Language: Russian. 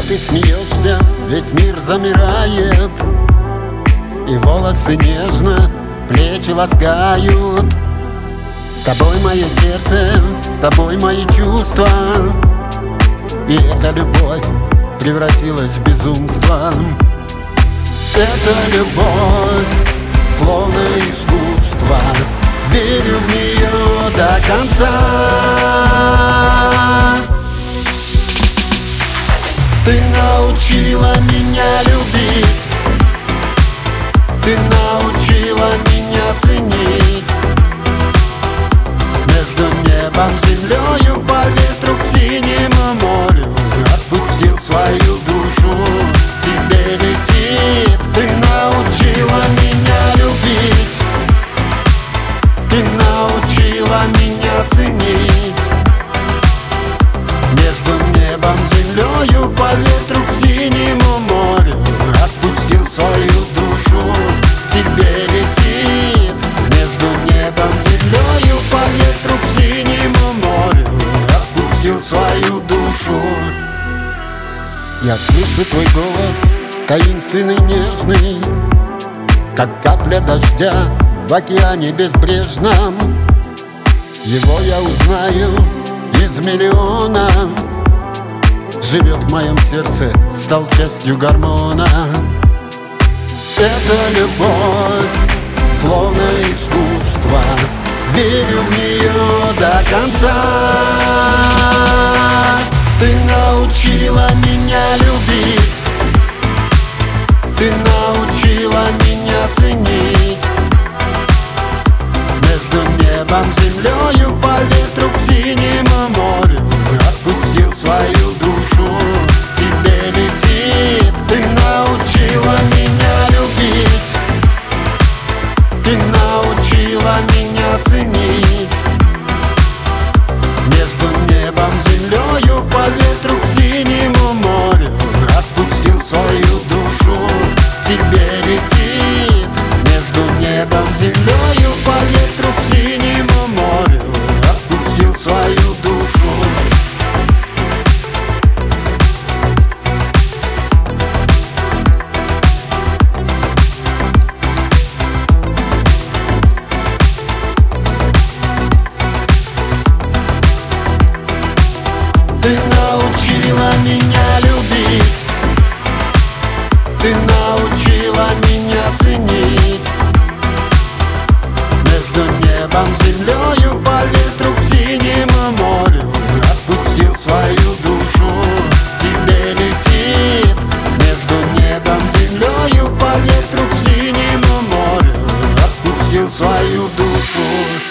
ты смеешься, весь мир замирает, и волосы нежно плечи ласкают. С тобой мое сердце, с тобой мои чувства, и эта любовь превратилась в безумство. Эта любовь словно искусство, верю в нее до конца. Ты научила меня любить, ты научила меня ценить. Между небом, землею, по ветру к синему морю отпустил свою душу, тебе летит. Ты научила меня любить, ты научила меня ценить. Между небом, землею, по ветру к синему морю отпустил свою душу, тебе летит. Между небом, землею, по ветру к синему морю отпустил свою душу. Я слышу твой голос, таинственный, нежный, как капля дождя в океане безбрежном. Его я узнаю из миллиона, живет в моем сердце, стал частью гормона. Эта любовь словно искусство, верю в нее до конца. Ты научила меня любить, ты научила меня ценить. Между небом, землею, по ветру к синему морю отпустил свою душу, тебе летит. Ты научила меня любить, ты научила меня ценить. Между небом, землею, по ветру к синему морю отпустил свою душу, тебе летит. Между небом, землею, по ветру к синему морю отпустил свою душу. Ты научила меня любить, ты научила меня ценить. Между небом, землею, по ветру к синему морю отпустил свою душу, тебе летит. Между небом, землею, по ветру к синему морю отпустил свою душу.